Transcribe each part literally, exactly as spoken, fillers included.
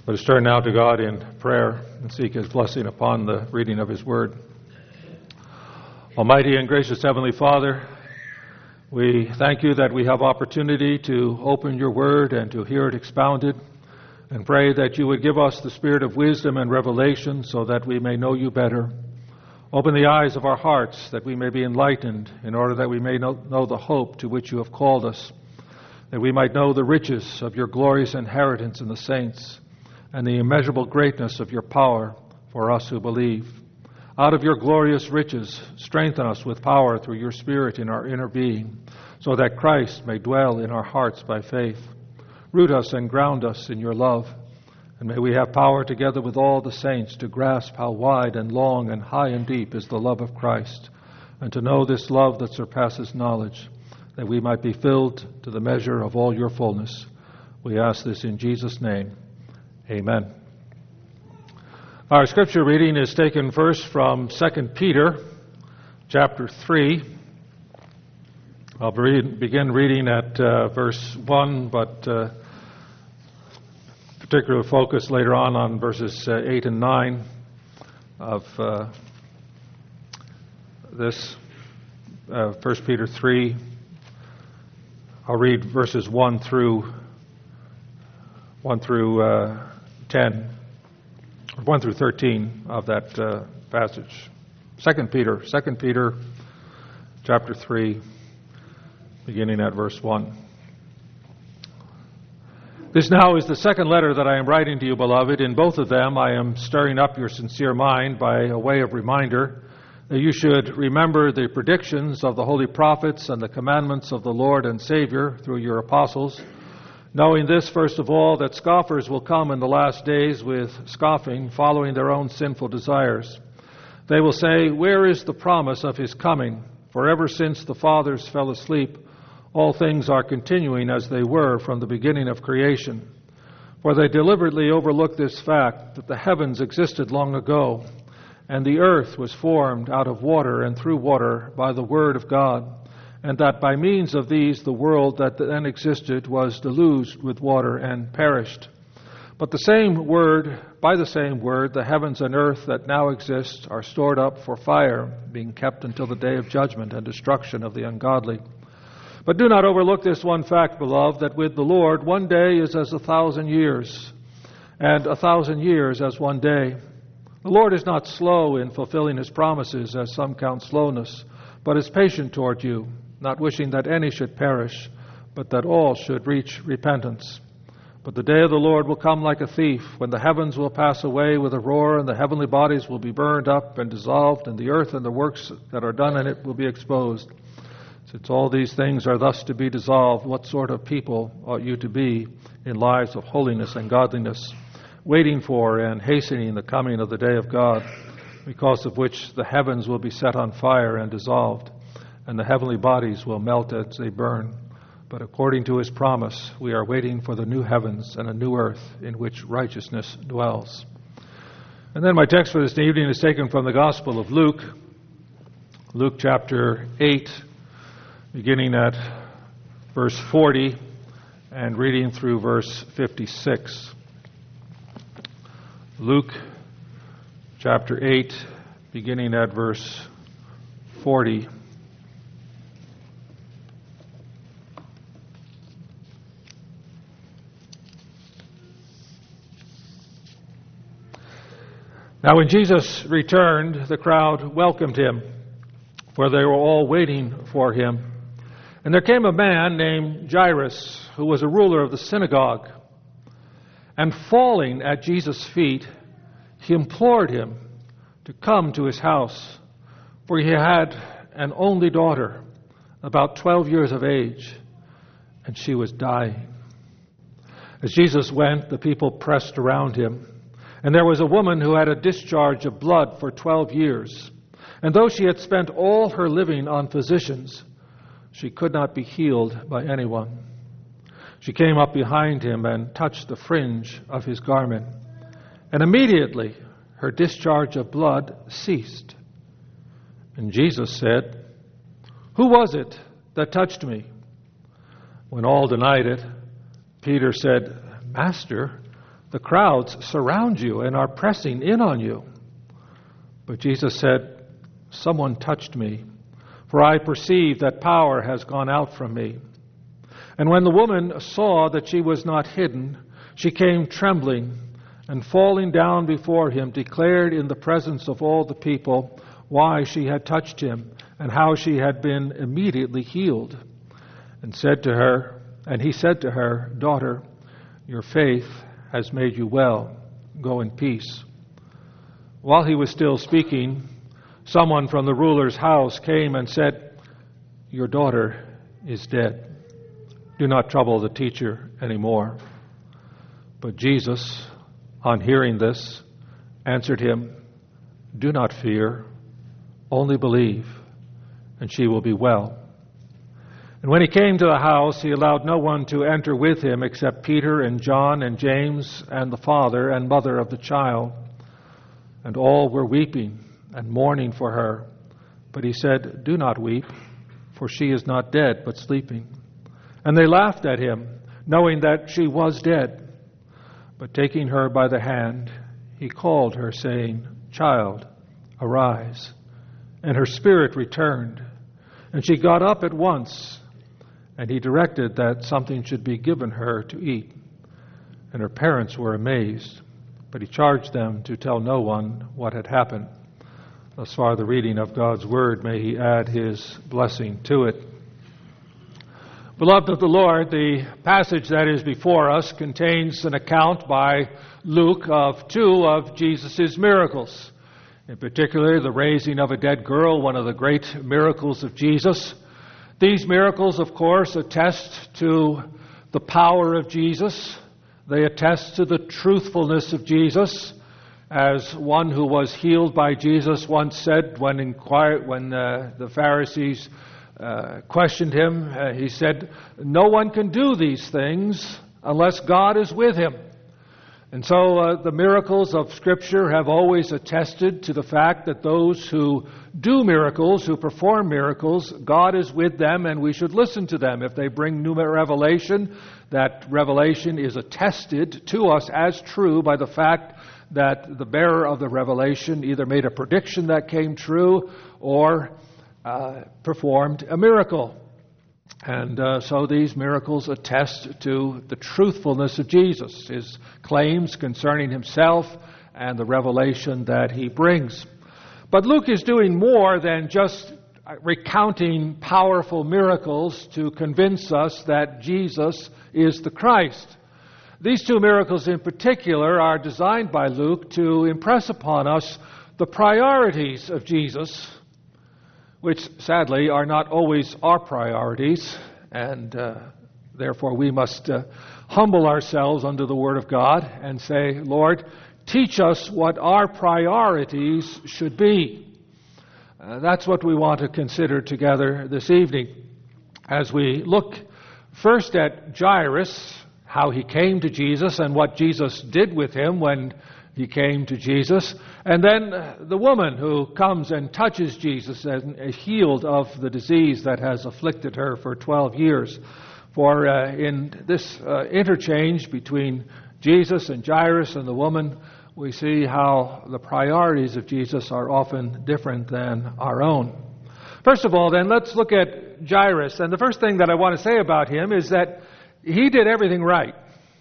Let us turn now to God in prayer and seek His blessing upon the reading of His Word. Almighty and gracious Heavenly Father, we thank You that we have opportunity to open Your Word and to hear it expounded, and pray that You would give us the spirit of wisdom and revelation so that we may know You better. Open the eyes of our hearts that we may be enlightened, in order that we may know, know the hope to which You have called us, that we might know the riches of Your glorious inheritance in the saints, and the immeasurable greatness of Your power for us who believe. Out of Your glorious riches, strengthen us with power through Your Spirit in our inner being, so that Christ may dwell in our hearts by faith. Root us and ground us in Your love, and may we have power together with all the saints to grasp how wide and long and high and deep is the love of Christ, and to know this love that surpasses knowledge, that we might be filled to the measure of all Your fullness. We ask this in Jesus' name. Amen. Our scripture reading is taken first from Second Peter chapter three. I'll read, begin reading at uh, verse one, but uh, particular focus later on on verses uh, eight and nine of uh, this uh, First Peter three. I'll read verses one through one through uh, ten, or one through thirteen of that uh, passage. Second Peter, Second Peter, chapter three, beginning at verse one. This now is the second letter that I am writing to you, beloved. In both of them I am stirring up your sincere mind by a way of reminder that you should remember the predictions of the holy prophets and the commandments of the Lord and Savior through your apostles, knowing this, first of all, that scoffers will come in the last days with scoffing, following their own sinful desires. They will say, "Where is the promise of His coming? For ever since the fathers fell asleep, all things are continuing as they were from the beginning of creation. For they deliberately overlook this fact, that the heavens existed long ago, and the earth was formed out of water and through water by the word of God, and that by means of these the world that then existed was deluged with water and perished. But the same word, by the same word, the heavens and earth that now exist are stored up for fire, being kept until the day of judgment and destruction of the ungodly. But do not overlook this one fact, beloved, that with the Lord one day is as a thousand years, and a thousand years as one day. The Lord is not slow in fulfilling His promises, as some count slowness, but is patient toward you, not wishing that any should perish, but that all should reach repentance. But the day of the Lord will come like a thief, when the heavens will pass away with a roar, and the heavenly bodies will be burned up and dissolved, and the earth and the works that are done in it will be exposed. Since all these things are thus to be dissolved, what sort of people ought you to be in lives of holiness and godliness, waiting for and hastening the coming of the day of God, because of which the heavens will be set on fire and dissolved, and the heavenly bodies will melt as they burn. But according to His promise, we are waiting for the new heavens and a new earth in which righteousness dwells. And then my text for this evening is taken from the Gospel of Luke, Luke chapter eight, beginning at verse forty and reading through verse fifty-six. Luke chapter eight, beginning at verse forty. Now when Jesus returned, the crowd welcomed Him, for they were all waiting for Him. And there came a man named Jairus, who was a ruler of the synagogue. And falling at Jesus' feet, he implored Him to come to his house, for he had an only daughter, about twelve years of age, and she was dying. As Jesus went, the people pressed around Him. And there was a woman who had a discharge of blood for twelve years. And though she had spent all her living on physicians, she could not be healed by anyone. She came up behind Him and touched the fringe of His garment. And immediately her discharge of blood ceased. And Jesus said, "Who was it that touched me?" When all denied it, Peter said, "Master, The crowds surround you and are pressing in on you." But Jesus said, "Someone touched me, for I perceive that power has gone out from me." And when the woman saw that she was not hidden, she came trembling, and falling down before him, declared in the presence of all the people why she had touched him, and how she had been immediately healed. And said to her, and he said to her, "Daughter, your faith has made you well. Go in peace." While he was still speaking, someone from the ruler's house came and said, "Your daughter is dead. Do not trouble the teacher anymore." But Jesus, on hearing this, answered him, "Do not fear, only believe, and she will be well." And when he came to the house, he allowed no one to enter with him except Peter and John and James and the father and mother of the child. And all were weeping and mourning for her. But he said, "Do not weep, for she is not dead, but sleeping." And they laughed at him, knowing that she was dead. But taking her by the hand, he called her, saying, "Child, arise." And her spirit returned, and she got up at once. And he directed that something should be given her to eat. And her parents were amazed, but he charged them to tell no one what had happened. Thus far the reading of God's Word. May he add his blessing to it. Beloved of the Lord, the passage that is before us contains an account by Luke of two of Jesus' miracles. In particular, the raising of a dead girl, one of the great miracles of Jesus. These miracles, of course, attest to the power of Jesus. They attest to the truthfulness of Jesus. As one who was healed by Jesus once said when, inquired, when uh, the Pharisees uh, questioned him, uh, he said, "No one can do these things unless God is with him." And so uh, the miracles of Scripture have always attested to the fact that those who do miracles, who perform miracles, God is with them, and we should listen to them. If they bring new revelation, that revelation is attested to us as true by the fact that the bearer of the revelation either made a prediction that came true or uh, performed a miracle. And uh, so these miracles attest to the truthfulness of Jesus, his claims concerning himself and the revelation that he brings. But Luke is doing more than just recounting powerful miracles to convince us that Jesus is the Christ. These two miracles in particular are designed by Luke to impress upon us the priorities of Jesus, which sadly are not always our priorities, and uh, therefore we must uh, humble ourselves under the Word of God and say, "Lord, teach us what our priorities should be." Uh, that's what we want to consider together this evening as we look first at Jairus, how he came to Jesus and what Jesus did with him when he came to Jesus, and then the woman who comes and touches Jesus and is healed of the disease that has afflicted her for twelve years. For uh, in this uh, interchange between Jesus and Jairus and the woman, we see how the priorities of Jesus are often different than our own. First of all, then, let's look at Jairus. And the first thing that I want to say about him is that he did everything right.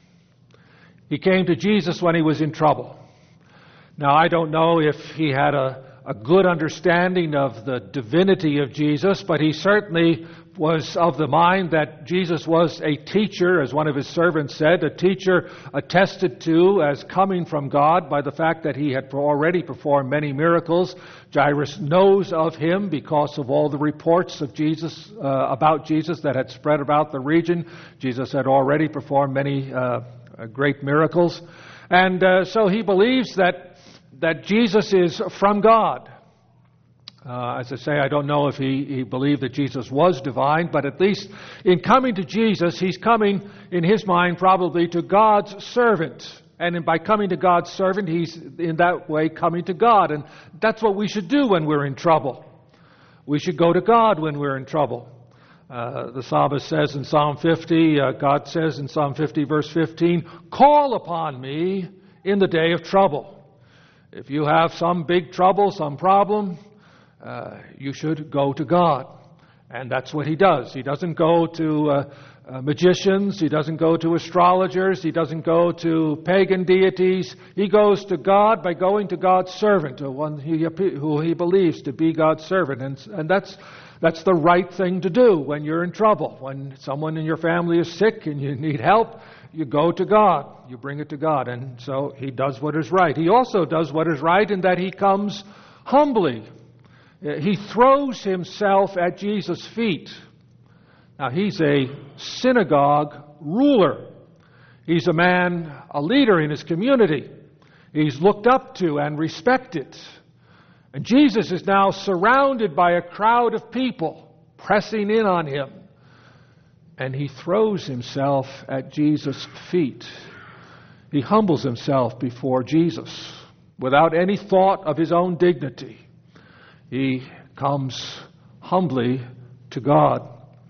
He came to Jesus when he was in trouble. Now, I don't know if he had a, a good understanding of the divinity of Jesus, but he certainly was of the mind that Jesus was a teacher, as one of his servants said, a teacher attested to as coming from God by the fact that he had already performed many miracles. Jairus knows of him because of all the reports of Jesus, uh, about Jesus that had spread about the region. Jesus had already performed many uh, great miracles. And uh, so he believes that that Jesus is from God. Uh, as I say, I don't know if he, he believed that Jesus was divine, but at least in coming to Jesus, he's coming, in his mind, probably to God's servant. And in, by coming to God's servant, he's in that way coming to God. And that's what we should do when we're in trouble. We should go to God when we're in trouble. Uh, the psalmist says in Psalm fifty, uh, God says in Psalm fifty, verse fifteen, call upon me in the day of trouble. If you have some big trouble, some problem, uh, you should go to God. And that's what he does. He doesn't go to uh, uh, magicians. He doesn't go to astrologers. He doesn't go to pagan deities. He goes to God by going to God's servant, to one he, who he believes to be God's servant. And, and that's that's the right thing to do when you're in trouble. When someone in your family is sick and you need help, you go to God. You bring it to God. And so he does what is right. He also does what is right in that he comes humbly. He throws himself at Jesus' feet. Now, he's a synagogue ruler. He's a man, a leader in his community. He's looked up to and respected. And Jesus is now surrounded by a crowd of people pressing in on him. And he throws himself at Jesus' feet. He humbles himself before Jesus without any thought of his own dignity. He comes humbly to God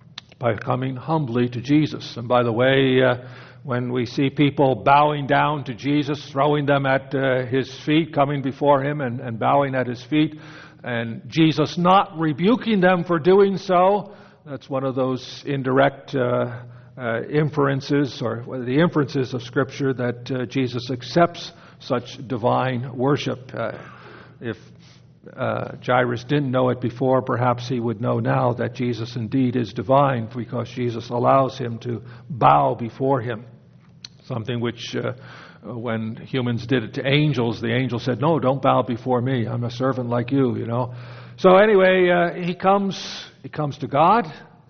by coming humbly to Jesus. And by the way, uh, when we see people bowing down to Jesus, throwing them at uh, his feet, coming before him and, and bowing at his feet, and Jesus not rebuking them for doing so, that's one of those indirect uh, uh, inferences, or the inferences of Scripture that uh, Jesus accepts such divine worship. Uh, if Uh, Jairus didn't know it before, perhaps he would know now that Jesus indeed is divine, because Jesus allows him to bow before him. Something which, uh, when humans did it to angels, the angel said, no, don't bow before me. I'm a servant like you, you know. So anyway, uh, he comes, he comes to God,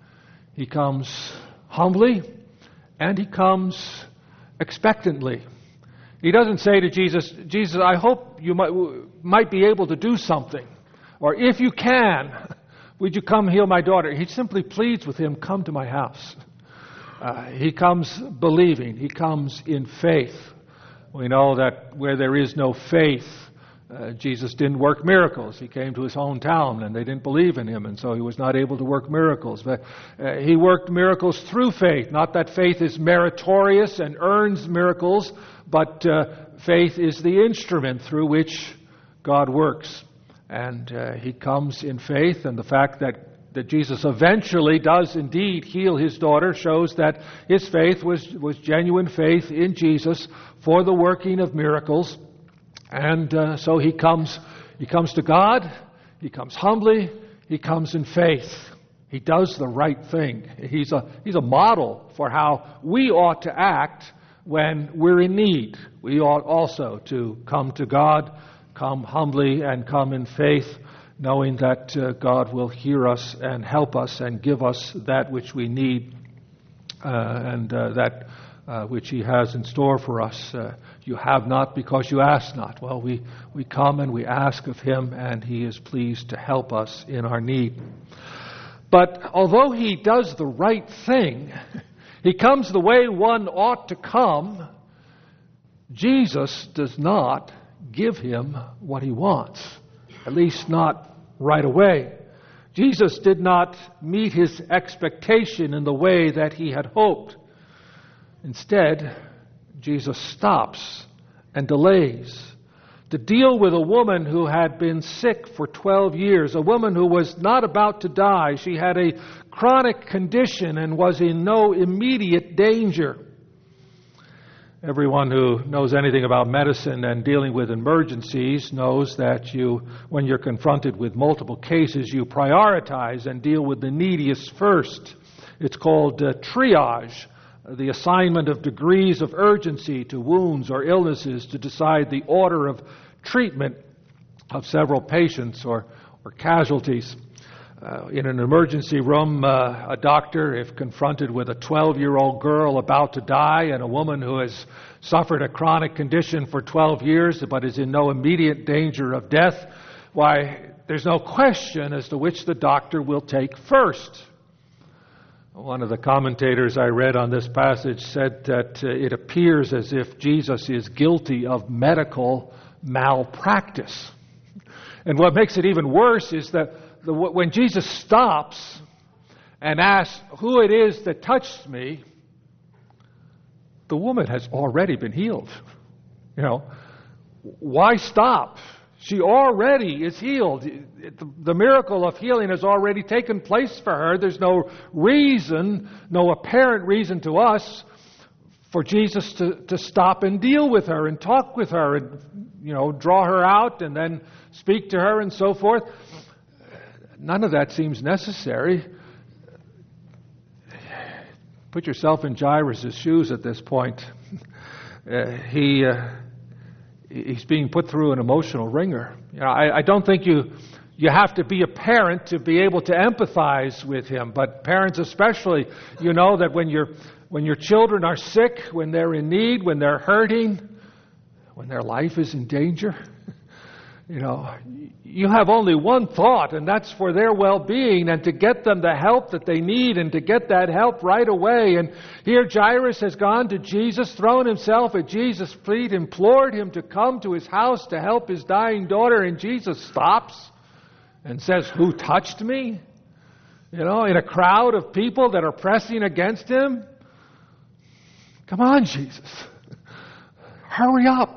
he comes humbly, and he comes expectantly. He doesn't say to Jesus, Jesus, I hope you might, might be able to do something. Or if you can, would you come heal my daughter? He simply pleads with him, come to my house. Uh, he comes believing. He comes in faith. We know that where there is no faith, uh, Jesus didn't work miracles. He came to his hometown and they didn't believe in him, and so he was not able to work miracles. But uh, he worked miracles through faith. Not that faith is meritorious and earns miracles, but uh, faith is the instrument through which God works. And uh, he comes in faith, and the fact that, that Jesus eventually does indeed heal his daughter shows that his faith was, was genuine faith in Jesus for the working of miracles. And uh, so he comes, he comes to God, he comes humbly, he comes in faith. He does the right thing. He's a, he's a model for how we ought to act when we're in need. We ought also to come to God, come humbly and come in faith, knowing that uh, God will hear us and help us and give us that which we need uh, and uh, that uh, which he has in store for us. Uh, you have not because you ask not. Well, we, we come and we ask of him, and he is pleased to help us in our need. But although he does the right thing, he comes the way one ought to come, Jesus does not give him what he wants, at least not right away. Jesus did not meet his expectation in the way that he had hoped. Instead, Jesus stops and delays to deal with a woman who had been sick for twelve years, a woman who was not about to die. She had a chronic condition and was in no immediate danger. Everyone who knows anything about medicine and dealing with emergencies knows that you, when you're confronted with multiple cases, you prioritize and deal with the neediest first. It's called uh, triage, the assignment of degrees of urgency to wounds or illnesses to decide the order of treatment of several patients or, or casualties. Uh, in an emergency room, uh, a doctor, if confronted with a twelve-year-old girl about to die and a woman who has suffered a chronic condition for twelve years but is in no immediate danger of death, why, there's no question as to which the doctor will take first. One of the commentators I read on this passage said that uh, it appears as if Jesus is guilty of medical malpractice. And what makes it even worse is that the, when Jesus stops and asks who it is that touched me, the woman has already been healed. You know, why stop? She already is healed. The miracle of healing has already taken place for her. There's no reason, no apparent reason to us for Jesus to, to stop and deal with her and talk with her and, you know, draw her out and then speak to her and so forth. None of that seems necessary. Put yourself in Jairus' shoes at this point. Uh, he uh, he's being put through an emotional ringer. You know, I, I don't think you you have to be a parent to be able to empathize with him. But parents especially, you know that when your when your children are sick, when they're in need, when they're hurting, when their life is in danger, you know, you have only one thought, and that's for their well-being and to get them the help that they need and to get that help right away. And here Jairus has gone to Jesus, thrown himself at Jesus' feet, implored him to come to his house to help his dying daughter, and Jesus stops and says, "Who touched me?" You know, in a crowd of people that are pressing against him. Come on, Jesus. Hurry up.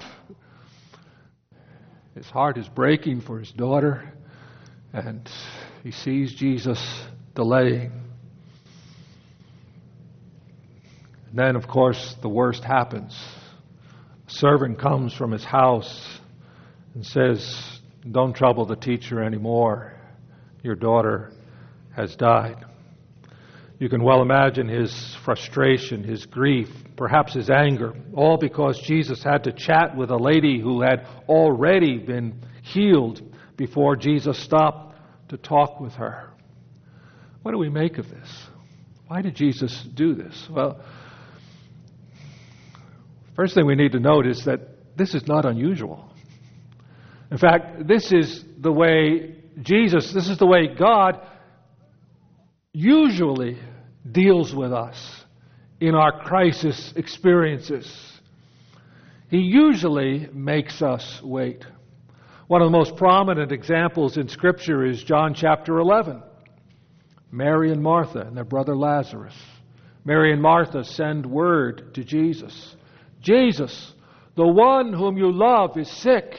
His heart is breaking for his daughter, and he sees Jesus delaying. And then, of course, the worst happens. A servant comes from his house and says, "Don't trouble the teacher anymore. Your daughter has died." You can well imagine his frustration, his grief, perhaps his anger, all because Jesus had to chat with a lady who had already been healed before Jesus stopped to talk with her. What do we make of this? Why did Jesus do this? Well, first thing we need to note is that this is not unusual. In fact, this is the way Jesus, this is the way God usually deals with us in our crisis experiences. He usually makes us wait. One of the most prominent examples in Scripture is John chapter eleven. Mary and Martha and their brother Lazarus. Mary and Martha send word to Jesus. "Jesus, the one whom you love, is sick."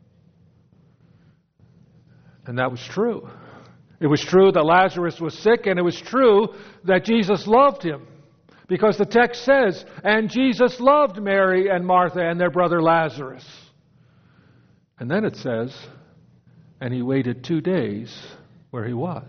And that was true. It was true that Lazarus was sick, and it was true that Jesus loved him. Because the text says, "And Jesus loved Mary and Martha and their brother Lazarus." And then it says, "And he waited two days where he was."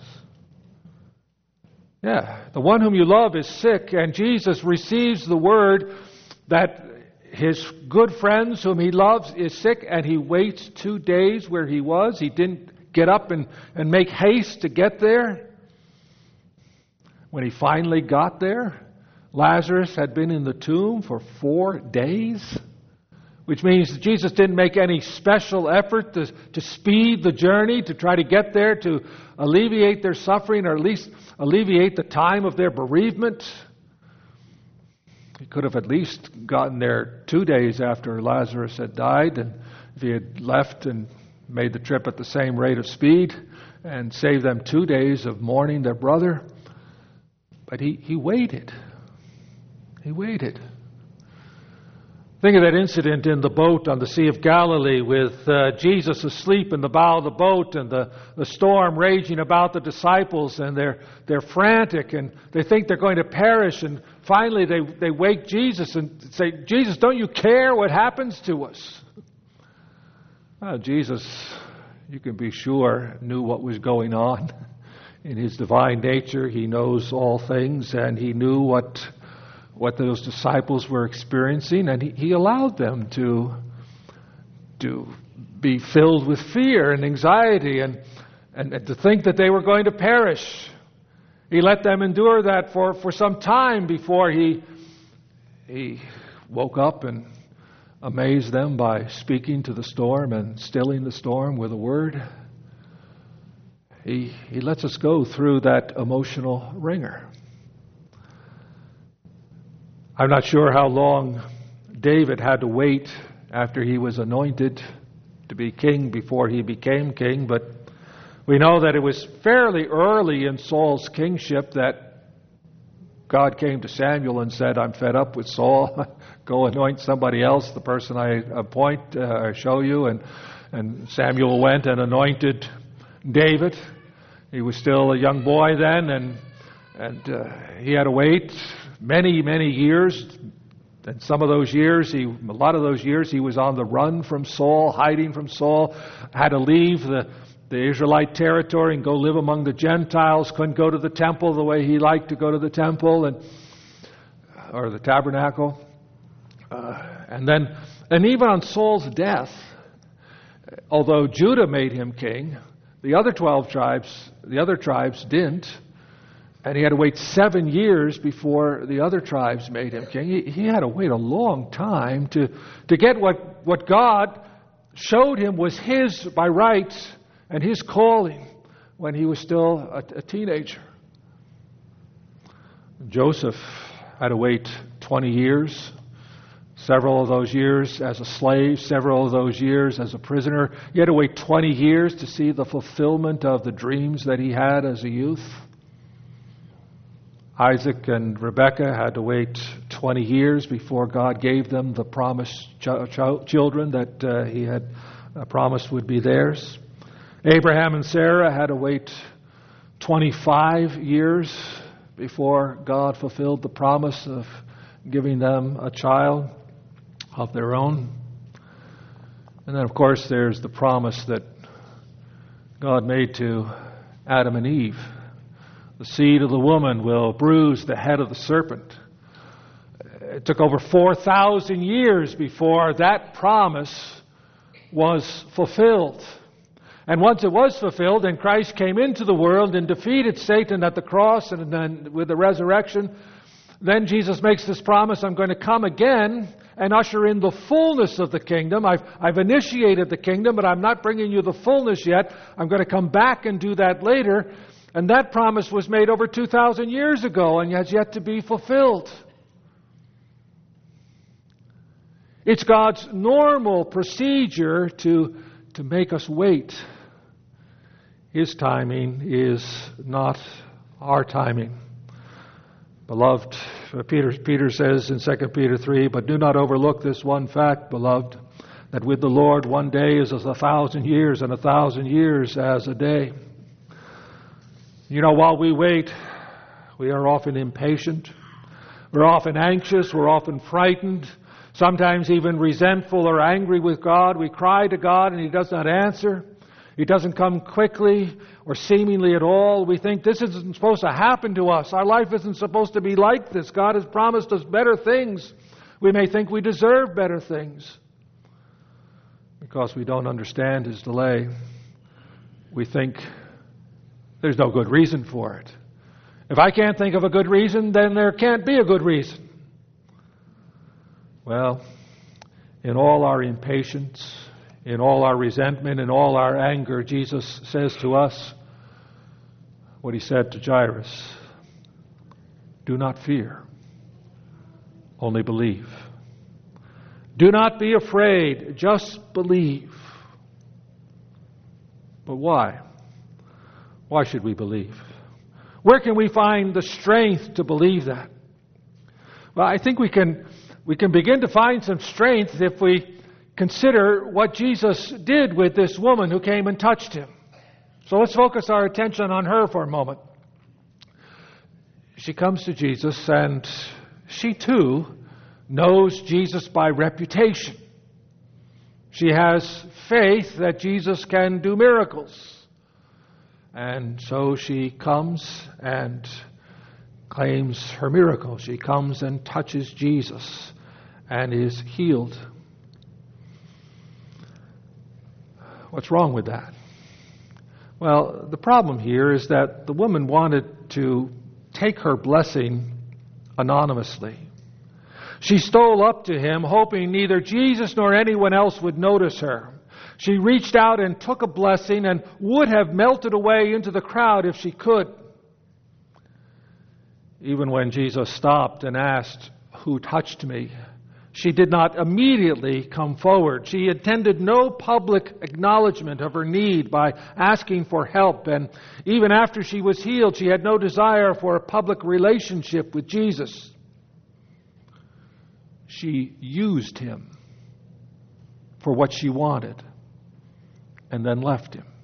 Yeah, the one whom you love is sick, and Jesus receives the word that his good friends whom he loves is sick, and he waits two days where he was. He didn't get up and, and make haste to get there. When he finally got there, Lazarus had been in the tomb for four days, which means that Jesus didn't make any special effort to, to speed the journey, to try to get there, to alleviate their suffering, or at least alleviate the time of their bereavement. He could have at least gotten there two days after Lazarus had died, and if he had left and made the trip at the same rate of speed and saved them two days of mourning their brother. But he, he waited. He waited. Think of that incident in the boat on the Sea of Galilee with uh, Jesus asleep in the bow of the boat and the, the storm raging about the disciples, and they're they're frantic and they think they're going to perish, and finally they, they wake Jesus and say, "Jesus, don't you care what happens to us?" Well, Jesus, you can be sure, knew what was going on. In his divine nature, he knows all things, and he knew what what those disciples were experiencing, and he, he allowed them to, to be filled with fear and anxiety and, and, and to think that they were going to perish. He let them endure that for, for some time before he, he woke up and amazed them by speaking to the storm and stilling the storm with a word. He, he lets us go through that emotional ringer. I'm not sure how long David had to wait after he was anointed to be king before he became king, but We know that it was fairly early in Saul's kingship that God came to Samuel and said, I'm fed up with Saul. Go anoint somebody else, the person I appoint, uh, I show you. And, and Samuel went and anointed David. He was still a young boy then, and, and uh, he had to wait many, many years. And some of those years, he, a lot of those years, he was on the run from Saul, hiding from Saul, had to leave the, the Israelite territory and go live among the Gentiles, couldn't go to the temple the way he liked to go to the temple and or the tabernacle. Uh, and then, and even on Saul's death, although Judah made him king, the other twelve tribes, the other tribes didn't. And he had to wait seven years before the other tribes made him king. He, he had to wait a long time to, to get what, what God showed him was his by right and his calling when he was still a, a teenager. Joseph had to wait twenty years, several of those years as a slave, several of those years as a prisoner. He had to wait twenty years to see the fulfillment of the dreams that he had as a youth. Isaac and Rebekah had to wait twenty years before God gave them the promised ch- ch- children that uh, he had uh, promised would be theirs. Abraham and Sarah had to wait twenty-five years before God fulfilled the promise of giving them a child of their own. And then, of course, there's the promise that God made to Adam and Eve. The seed of the woman will bruise the head of the serpent. It took over four thousand years before that promise was fulfilled. And once it was fulfilled and Christ came into the world and defeated Satan at the cross and then with the resurrection, then Jesus makes this promise, I'm going to come again and usher in the fullness of the kingdom. I've, I've initiated the kingdom, but I'm not bringing you the fullness yet. I'm going to come back and do that later. And that promise was made over two thousand years ago and has yet to be fulfilled. It's God's normal procedure to, to make us wait. His timing is not our timing. Beloved, Peter, Peter says in Second Peter three, but do not overlook this one fact, beloved, that with the Lord one day is as a thousand years, and a thousand years as a day. You know, while we wait, we are often impatient. We're often anxious. We're often frightened. Sometimes even resentful or angry with God. We cry to God and He does not answer. He doesn't come quickly or seemingly at all. We think this isn't supposed to happen to us. Our life isn't supposed to be like this. God has promised us better things. We may think we deserve better things. Because we don't understand His delay, we think there's no good reason for it. If I can't think of a good reason, then there can't be a good reason. Well, in all our impatience, in all our resentment, in all our anger, Jesus says to us what He said to Jairus. Do not fear, only believe. Do not be afraid, just believe. But why? Why should we believe? Where can we find the strength to believe that? Well, I think we can we can begin to find some strength if we consider what Jesus did with this woman who came and touched Him. So let's focus our attention on her for a moment. She comes to Jesus, and she too knows Jesus by reputation. She has faith that Jesus can do miracles. And so she comes and claims her miracle. She comes and touches Jesus and is healed. What's wrong with that? Well, the problem here is that the woman wanted to take her blessing anonymously. She stole up to Him, hoping neither Jesus nor anyone else would notice her. She reached out and took a blessing and would have melted away into the crowd if she could. Even when Jesus stopped and asked, "Who touched me?" She did not immediately come forward. She intended no public acknowledgement of her need by asking for help. And even after she was healed, she had no desire for a public relationship with Jesus. She used him for what she wanted and then left him.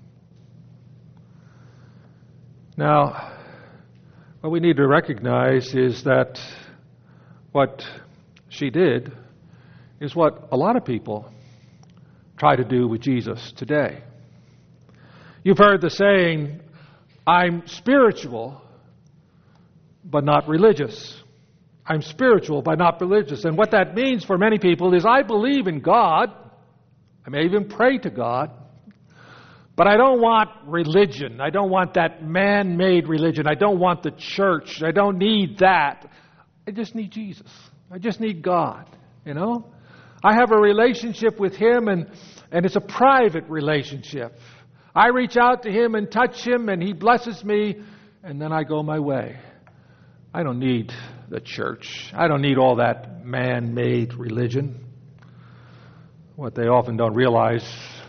Now, what we need to recognize is that what she did is what a lot of people try to do with Jesus today. You've heard the saying, I'm spiritual, but not religious. I'm spiritual, but not religious. And what that means for many people is I believe in God. I may even pray to God. But I don't want religion. I don't want that man-made religion. I don't want the church. I don't need that. I just need Jesus. I just need God, you know? I have a relationship with Him, and, and it's a private relationship. I reach out to Him and touch Him, and He blesses me, and then I go my way. I don't need the church. I don't need all that man-made religion. What they often don't realize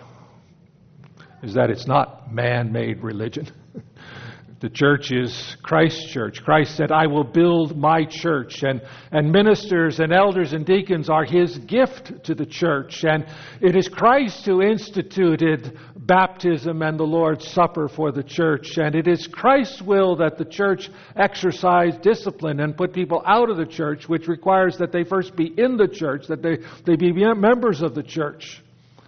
is that it's not man-made religion. The church is Christ's church. Christ said, I will build my church. And, and ministers and elders and deacons are His gift to the church. And it is Christ who instituted baptism and the Lord's Supper for the church. And it is Christ's will that the church exercise discipline and put people out of the church, which requires that they first be in the church, that they, they be members of the church.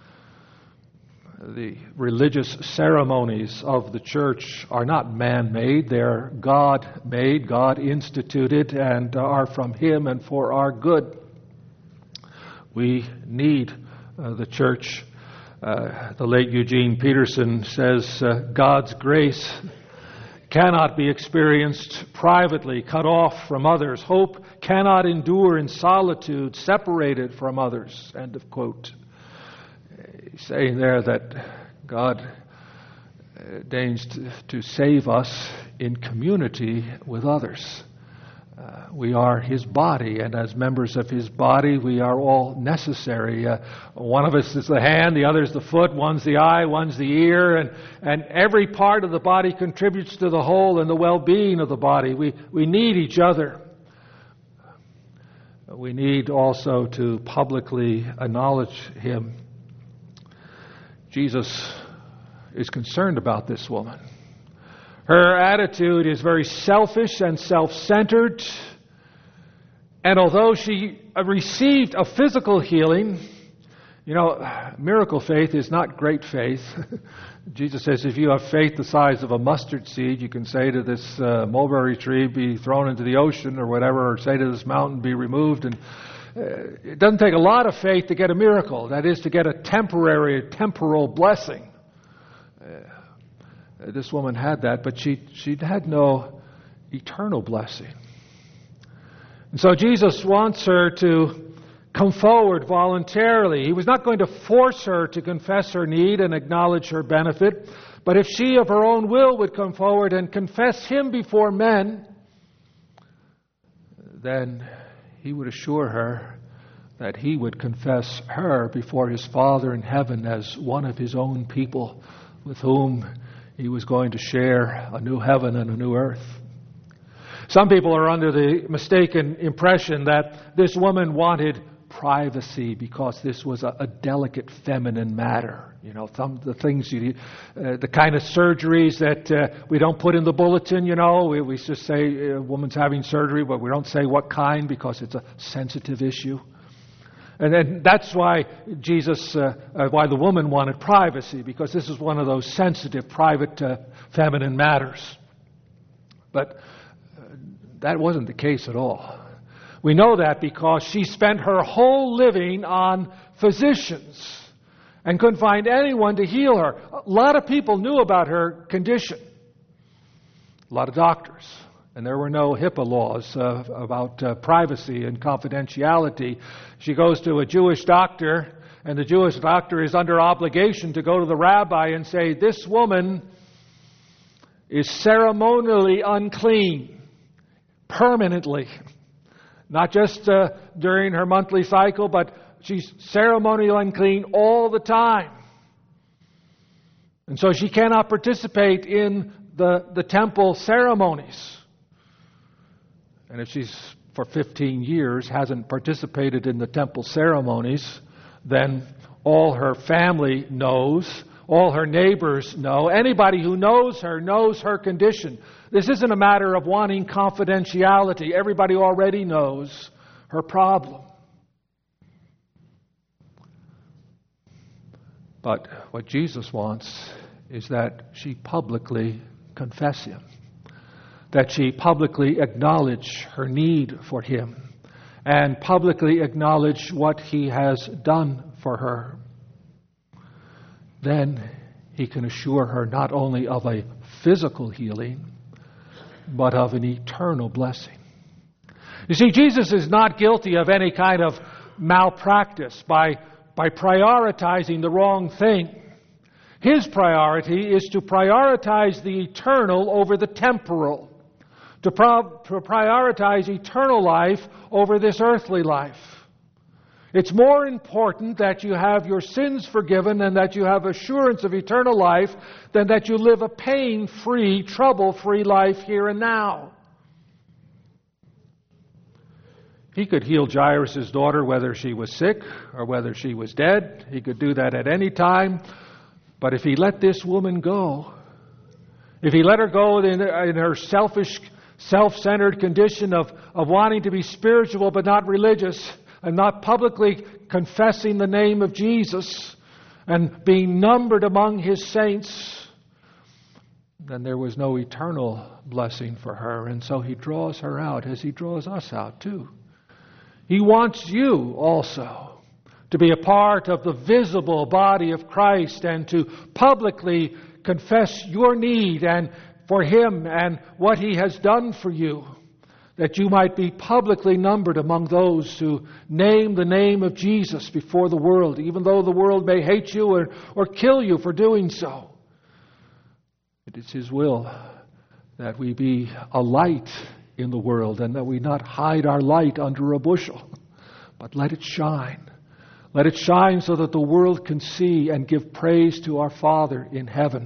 The religious ceremonies of the church are not man-made. They're God-made, God-instituted, and are from Him and for our good. We need uh, the church. Uh, the late Eugene Peterson says, uh, God's grace cannot be experienced privately, cut off from others. Hope cannot endure in solitude, separated from others. End of quote. He's saying there that God deigns to, to save us in community with others. Uh, we are His body, and as members of His body, we are all necessary. Uh, one of us is the hand, the other is the foot, one's the eye, one's the ear, and, and every part of the body contributes to the whole and the well-being of the body. We, we need each other. We need also to publicly acknowledge Him. Jesus is concerned about this woman. Her attitude is very selfish and self-centered. And although she received a physical healing, you know, miracle faith is not great faith. Jesus says if you have faith the size of a mustard seed, you can say to this uh, mulberry tree, be thrown into the ocean or whatever, or say to this mountain, be removed. And uh, it doesn't take a lot of faith to get a miracle. That is, to get a temporary, temporal blessing. Uh, this woman had that, but she, she had no eternal blessing. And so Jesus wants her to come forward voluntarily. He was not going to force her to confess her need and acknowledge her benefit, but if she of her own will would come forward and confess Him before men, then He would assure her that He would confess her before His Father in heaven as one of His own people with whom He was going to share a new heaven and a new earth. Some people are under the mistaken impression that this woman wanted privacy because this was a, a delicate feminine matter. You know, some the things you, uh, the kind of surgeries that uh, we don't put in the bulletin. You know, we, we just say a woman's having surgery, but we don't say what kind because it's a sensitive issue. And then that's why Jesus, uh, uh, why the woman wanted privacy, because this is one of those sensitive, private, uh, feminine matters. But uh, that wasn't the case at all. We know that because she spent her whole living on physicians and couldn't find anyone to heal her. A lot of people knew about her condition. A lot of doctors. And there were no HIPAA laws uh, about uh, privacy and confidentiality. She goes to a Jewish doctor, and the Jewish doctor is under obligation to go to the rabbi and say, this woman is ceremonially unclean, permanently. Not just uh, during her monthly cycle, but she's ceremonially unclean all the time. And so she cannot participate in the, the temple ceremonies. And if she's, for fifteen years, hasn't participated in the temple ceremonies, then all her family knows, all her neighbors know, anybody who knows her knows her condition. This isn't a matter of wanting confidentiality. Everybody already knows her problem. But what Jesus wants is that she publicly confess Him, that she publicly acknowledge her need for Him, and publicly acknowledge what He has done for her. Then He can assure her not only of a physical healing, but of an eternal blessing. You see, Jesus is not guilty of any kind of malpractice by, by prioritizing the wrong thing. His priority is to prioritize the eternal over the temporal, to, pro- to prioritize eternal life over this earthly life. It's more important that you have your sins forgiven and that you have assurance of eternal life than that you live a pain-free, trouble-free life here and now. He could heal Jairus' daughter whether she was sick or whether she was dead. He could do that at any time. But if He let this woman go, if He let her go in, in her selfish, self-centered condition of, of wanting to be spiritual but not religious, and not publicly confessing the name of Jesus and being numbered among His saints, then there was no eternal blessing for her. And so He draws her out as He draws us out too. He wants you also to be a part of the visible body of Christ and to publicly confess your need and for Him and what He has done for you, that you might be publicly numbered among those who name the name of Jesus before the world, even though the world may hate you or, or kill you for doing so. It is His will that we be a light in the world and that we not hide our light under a bushel, but let it shine. Let it shine so that the world can see and give praise to our Father in heaven.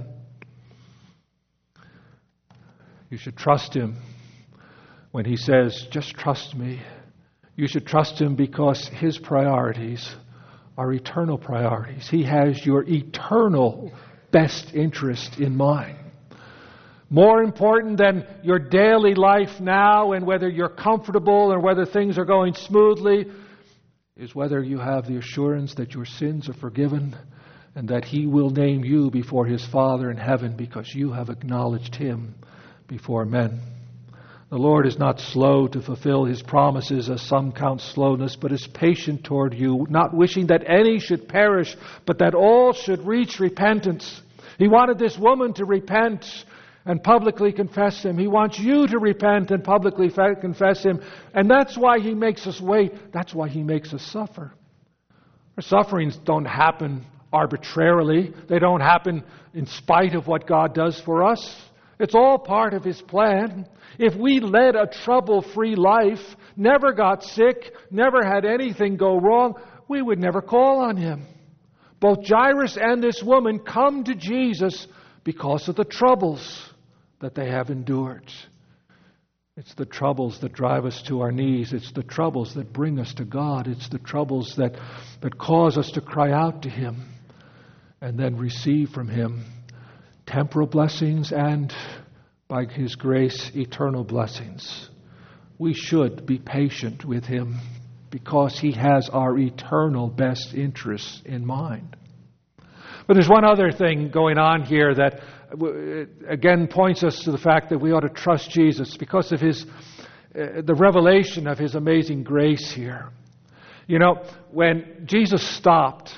You should trust Him. When He says, just trust me, you should trust Him because His priorities are eternal priorities. He has your eternal best interest in mind. More important than your daily life now and whether you're comfortable or whether things are going smoothly is whether you have the assurance that your sins are forgiven and that He will name you before His Father in heaven because you have acknowledged Him before men. The Lord is not slow to fulfill His promises, as some count slowness, but is patient toward you, not wishing that any should perish, but that all should reach repentance. He wanted this woman to repent and publicly confess Him. He wants you to repent and publicly confess Him. And that's why He makes us wait. That's why He makes us suffer. Our sufferings don't happen arbitrarily. They don't happen in spite of what God does for us. It's all part of His plan. If we led a trouble-free life, never got sick, never had anything go wrong, we would never call on Him. Both Jairus and this woman come to Jesus because of the troubles that they have endured. It's the troubles that drive us to our knees. It's the troubles that bring us to God. It's the troubles that, that cause us to cry out to Him and then receive from Him temporal blessings and, by His grace, eternal blessings. We should be patient with Him because He has our eternal best interests in mind. But there's one other thing going on here that again points us to the fact that we ought to trust Jesus because of His, uh, the revelation of His amazing grace here. You know, when Jesus stopped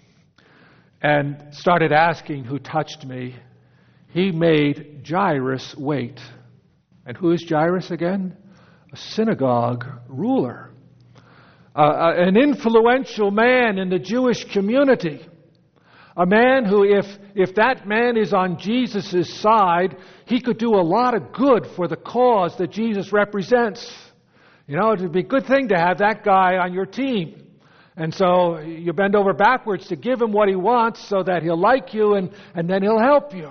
and started asking who touched me, He made Jairus wait. And who is Jairus again? A synagogue ruler. Uh, an influential man in the Jewish community. A man who, if, if that man is on Jesus' side, he could do a lot of good for the cause that Jesus represents. You know, it would be a good thing to have that guy on your team. And so you bend over backwards to give him what he wants so that he'll like you and, and then he'll help you.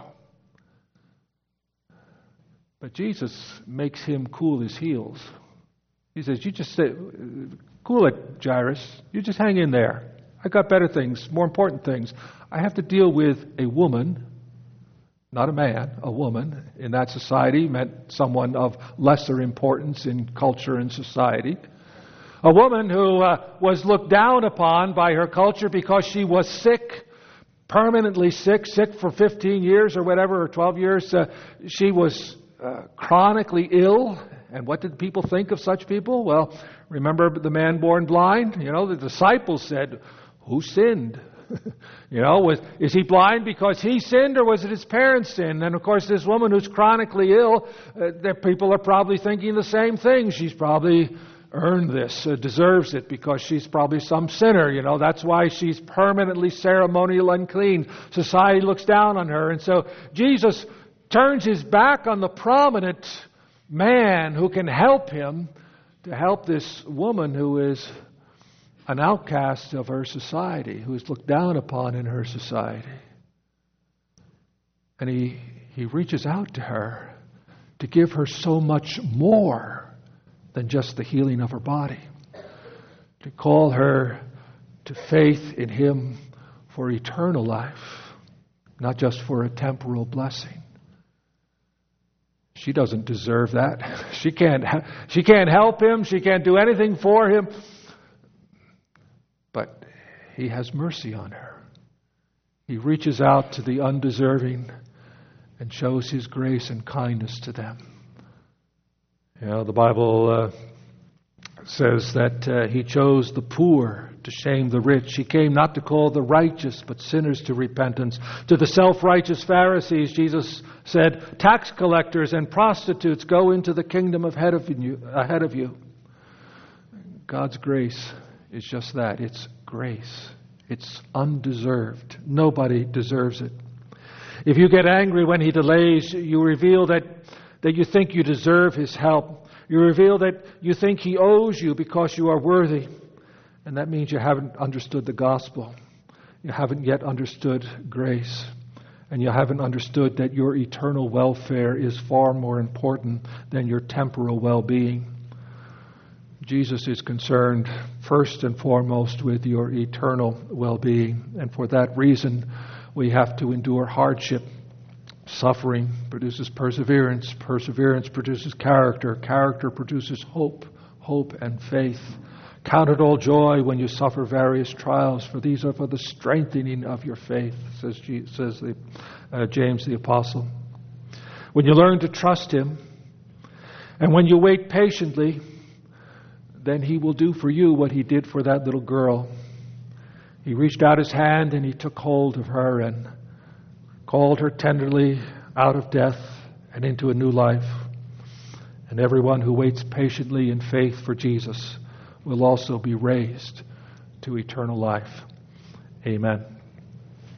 But Jesus makes him cool his heels. He says, you just say, cool it, Jairus. You just hang in there. I got better things, more important things. I have to deal with a woman, not a man, a woman. In that society meant someone of lesser importance in culture and society. A woman who uh, was looked down upon by her culture because she was sick, permanently sick, sick for fifteen years or whatever, or twelve years. Uh, she was uh, chronically ill. And what did people think of such people? Well, remember the man born blind? You know, the disciples said, who sinned? You know, was, is he blind because he sinned, or was it his parents sinned? And of course, this woman who's chronically ill, uh, the people are probably thinking the same thing. She's probably earned this, uh, deserves it, because she's probably some sinner. You know, that's why she's permanently ceremonial unclean. Society looks down on her. And so Jesus turns his back on the prominent man who can help him to help this woman who is an outcast of her society, who is looked down upon in her society. And he, he reaches out to her to give her so much more than just the healing of her body, to call her to faith in him for eternal life, not just for a temporal blessing. She doesn't deserve that. She can't, she can't help him. She can't do anything for him. But he has mercy on her. He reaches out to the undeserving and shows his grace and kindness to them. You know, the Bible uh, says that uh, he chose the poor to shame the rich. He came not to call the righteous, but sinners to repentance. To the self-righteous Pharisees, Jesus said, tax collectors and prostitutes go into the kingdom ahead of you. Ahead of you. God's grace is just that. It's grace. It's undeserved. Nobody deserves it. If you get angry when he delays, you reveal that, that you think you deserve his help. You reveal that you think he owes you because you are worthy. And that means you haven't understood the gospel. You haven't yet understood grace. And you haven't understood that your eternal welfare is far more important than your temporal well-being. Jesus is concerned first and foremost with your eternal well-being. And for that reason, we have to endure hardship. Suffering produces perseverance. Perseverance produces character. Character produces hope. Hope and faith. Count it all joy when you suffer various trials, for these are for the strengthening of your faith, says, Jesus, says the, uh, James the Apostle. When you learn to trust him, and when you wait patiently, then he will do for you what he did for that little girl. He reached out his hand and he took hold of her and called her tenderly out of death and into a new life. And everyone who waits patiently in faith for Jesus will also be raised to eternal life. Amen.